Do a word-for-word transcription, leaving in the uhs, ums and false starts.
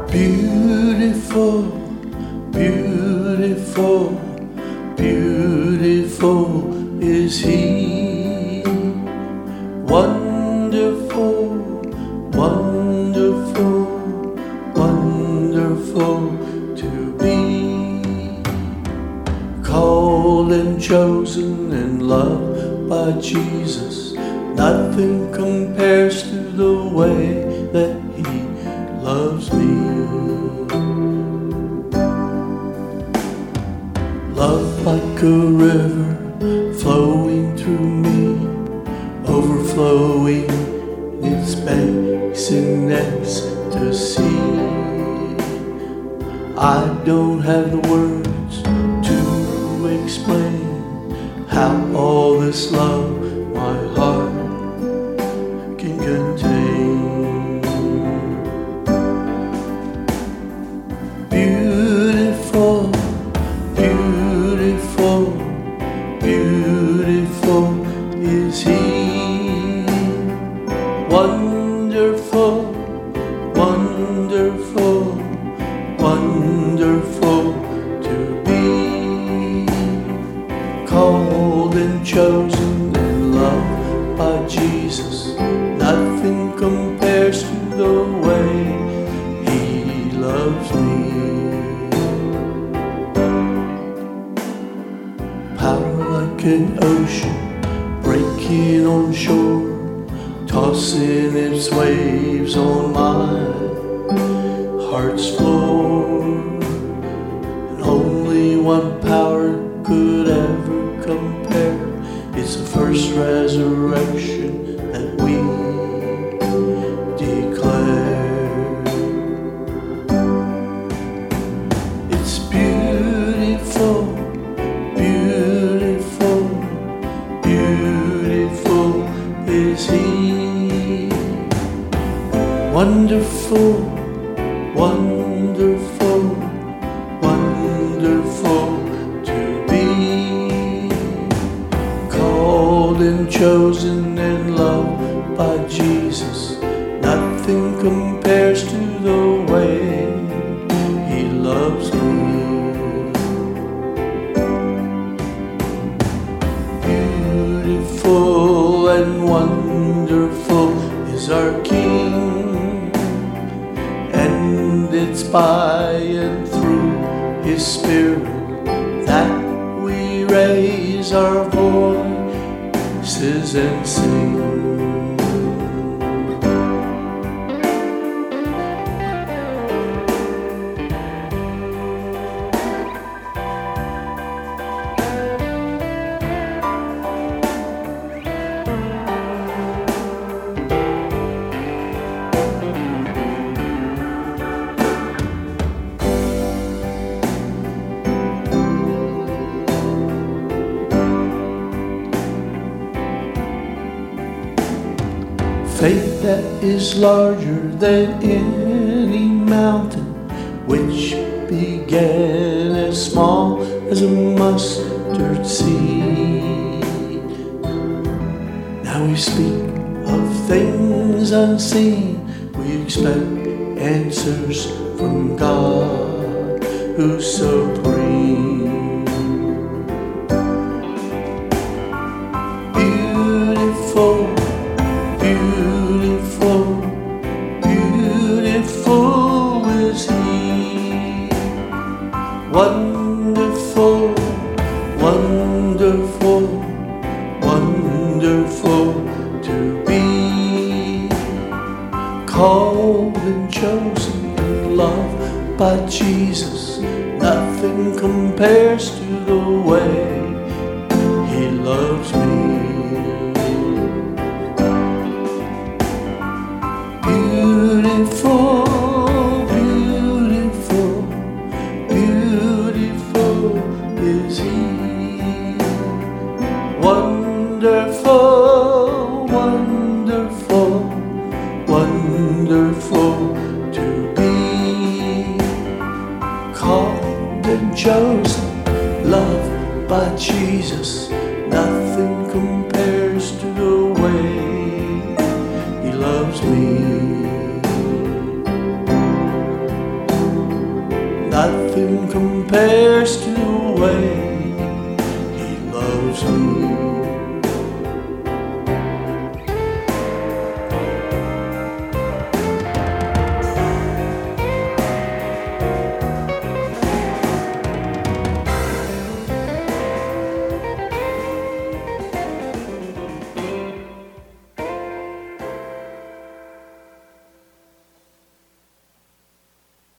Beautiful, beautiful, beautiful is He. Wonderful, wonderful, wonderful to be. Called and chosen and loved by Jesus. Nothing compares to the way that He loves me. Love like a river flowing through me, overflowing its banks in ecstasy. I don't have the words to explain how all this love my heart can contain. Beautiful, beautiful, beautiful is He. Wonderful, wonderful, wonderful to be. Called and chosen and loved by Jesus. Nothing compares to the way He loves me. Power like an ocean breaking on shore, tossing its waves on my heart's floor. And only one power could ever compare. It's the first resurrection that we declare. It's beautiful, beautiful, beautiful is He. Wonderful, wonderful, wonderful to be. Called and chosen and loved by Jesus. Nothing compares to the way He loves me. Beautiful and wonderful is our King, and it's by and through His Spirit that we raise our voices and sing. Faith that is larger than any mountain, which began as small as a mustard seed. Now we speak of things unseen. We expect answers from God who's supreme. Beautiful, beautiful, beautiful is He. Wonderful, wonderful, wonderful to be. Called and chosen and loved by Jesus. Nothing compares to the way He loves me. Beautiful, beautiful, beautiful is He. Wonderful, wonderful, wonderful to be. Called and chosen, loved by Jesus. Nothing compares to the way He loves me. compares to the way